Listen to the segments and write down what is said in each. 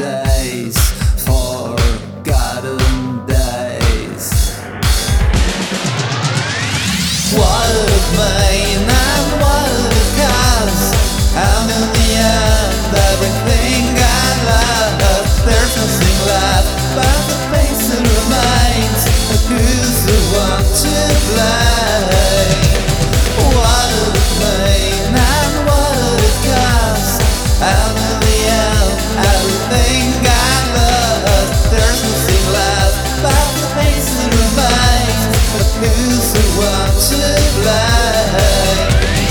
days, forgotten days. What did it mean and what did it cost? And in the end everything got lost. There's nothing left but the face that remains. But who's the one to blame? What did it mean and what did it cost? And in the end everything got lost. There's nothing left but the face that remains. But who's the one to blame?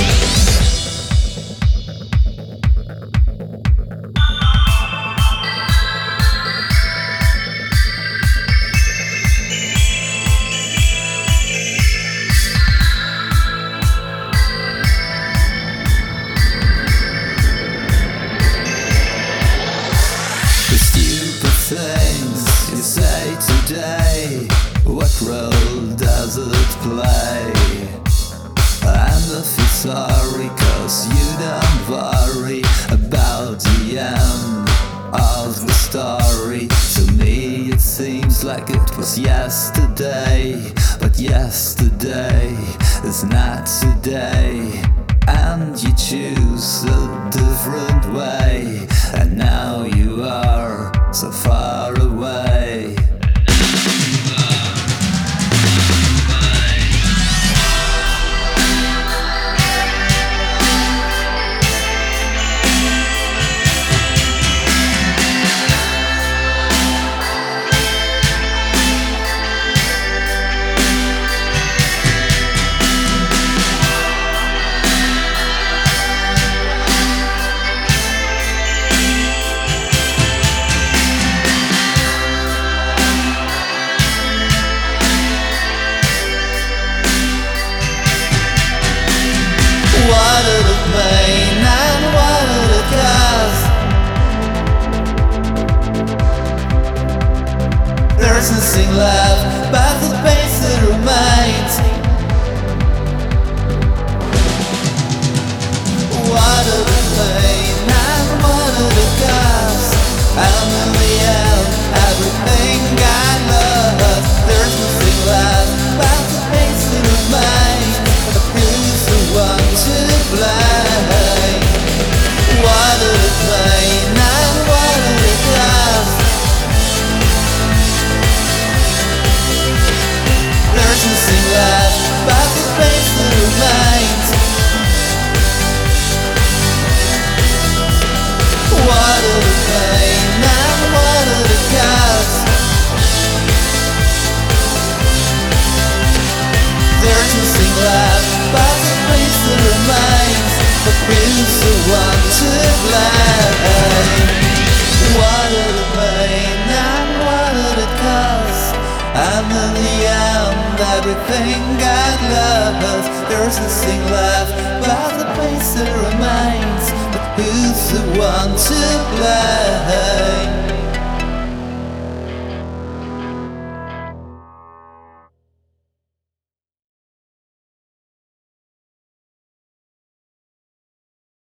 Things you say today, what role does it play? And I feel sorry cause you don't worry about the end of the story. To me it seems like it was yesterday, but yesterday is not today. And you choose a different way, and now you are so far away. What did it mean and what did it cost? There's nothing left but the face that remains. What did it mean and what did it cost? And in the end everything got lost. There's nothing left but the face that remains. But who's the one to blame? What did it mean and what did it cost? There's nothing left but the face that remains. What did it mean and what did it cost? There's nothing left but the face that remains. But who's the one to blame? What did it mean and what did it cost? And in the end everything got lost. There's nothing left but the face that remains. But who's the one to blame?